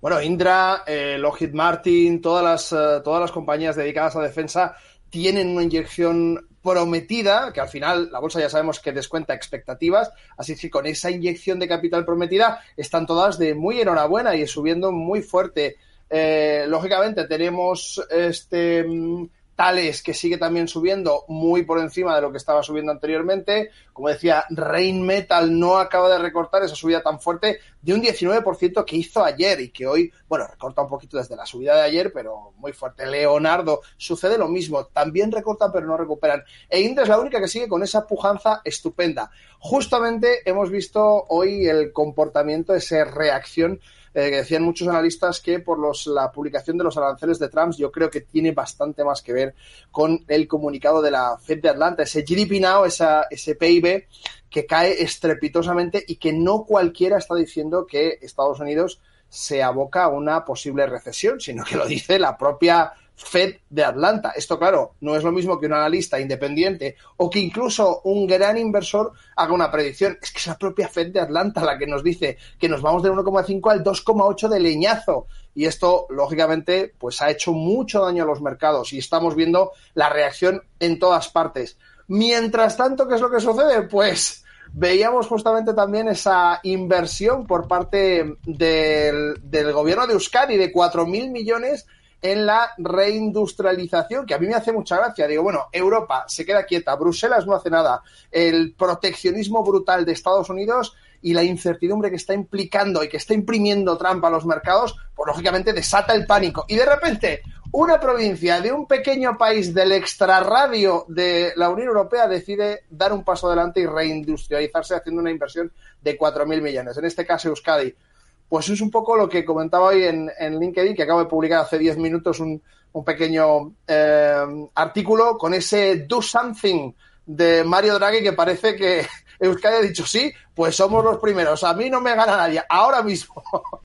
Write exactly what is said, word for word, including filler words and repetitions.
Bueno, Indra, eh, Lockheed Martin, todas las, uh, todas las compañías dedicadas a defensa tienen una inyección prometida, que al final la bolsa ya sabemos que descuenta expectativas, así que con esa inyección de capital prometida están todas de muy enhorabuena y subiendo muy fuerte. Eh, lógicamente tenemos este Thales, que sigue también subiendo muy por encima de lo que estaba subiendo anteriormente. Como decía, Rheinmetall no acaba de recortar esa subida tan fuerte de un diecinueve por ciento que hizo ayer y que hoy, bueno, recorta un poquito desde la subida de ayer, pero muy fuerte. Leonardo, sucede lo mismo, también recortan pero no recuperan. E Indra es la única que sigue con esa pujanza estupenda. Justamente hemos visto hoy el comportamiento, esa reacción Eh, que decían muchos analistas que por los, la publicación de los aranceles de Trump, yo creo que tiene bastante más que ver con el comunicado de la Fed de Atlanta, ese G D P Now, esa, ese P I B que cae estrepitosamente y que no cualquiera está diciendo que Estados Unidos se aboca a una posible recesión, sino que lo dice la propia Fed de Atlanta. Esto, claro, no es lo mismo que un analista independiente o que incluso un gran inversor haga una predicción. Es que es la propia Fed de Atlanta la que nos dice que nos vamos del uno coma cinco al dos coma ocho de leñazo. Y esto, lógicamente, pues ha hecho mucho daño a los mercados y estamos viendo la reacción en todas partes. Mientras tanto, ¿qué es lo que sucede? Pues veíamos justamente también esa inversión por parte del, del gobierno de Euskadi de cuatro mil millones en la reindustrialización, que a mí me hace mucha gracia. Digo, bueno, Europa se queda quieta, Bruselas no hace nada, el proteccionismo brutal de Estados Unidos y la incertidumbre que está implicando y que está imprimiendo Trump a los mercados, pues lógicamente desata el pánico. Y de repente, una provincia de un pequeño país del extrarradio de la Unión Europea decide dar un paso adelante y reindustrializarse haciendo una inversión de cuatro mil millones. En este caso, Euskadi. Pues es un poco lo que comentaba hoy en, en LinkedIn, que acabo de publicar hace diez minutos un, un pequeño eh, artículo con ese Do Something de Mario Draghi, que parece que Euskadi ha dicho sí, pues somos los primeros. A mí no me gana nadie, ahora mismo.